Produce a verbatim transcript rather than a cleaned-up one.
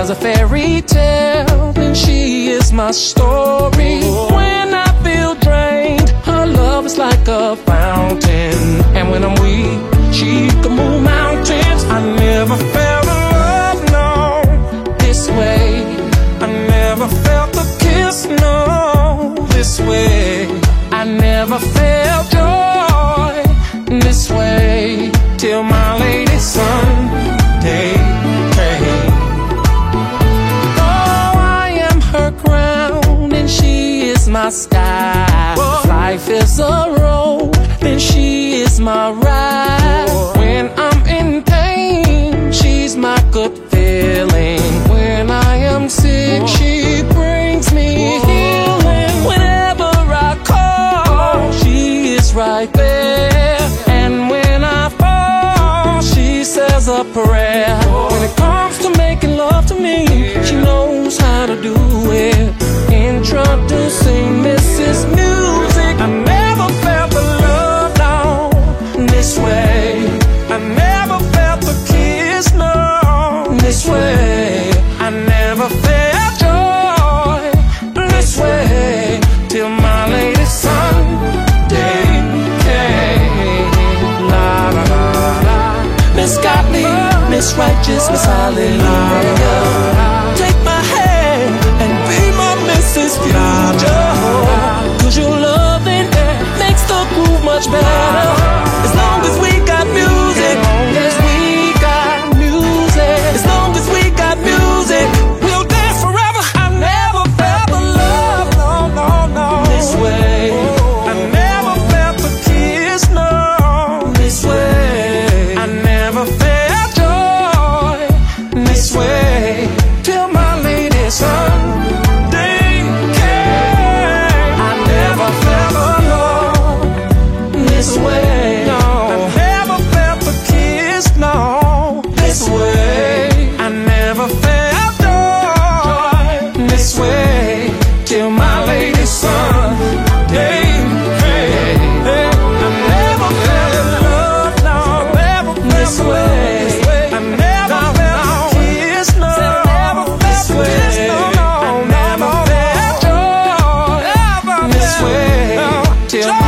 there's a fairy tale, and she is my story. When I feel drained, her love is like a fountain, and when I'm weak, she can move mountains. I never felt a love, no, this way. I never felt a kiss, no, this way. I never felt joy this way, till my lady Sunday came. Oh, I am her crown, and she is my sky. If life is a road, then she is my ride. When I'm in pain, she's my good feeling. When I am sick, she brings me healing. Whenever I call, she is right there. And when I fall, she says a prayer. When it comes to making love to me, she knows how to do it. Introducing Missus Music. I never felt the love, no, this way. I never felt the kiss, no, this way. I never felt joy this way, till my lady Sunday came. La la la la. Miss Gottlieb, Miss Righteous, Miss Hallelujah. Take my hand and be my Missus Future. Cause your loving makes the groove much better. As long as we got music, as we got music, as long as we got music, we'll dance forever. I never felt the love, no, no, no, this way. I never felt the kiss, no, this way. I never felt joy this way, till my lady Sunday came. I never felt alone this way, no. I never felt the kiss, no, this way. I never felt joy this way, till my lady Sunday came. I never felt love, no, this way. I never felt kiss, no, this way. I never felt joy this way, till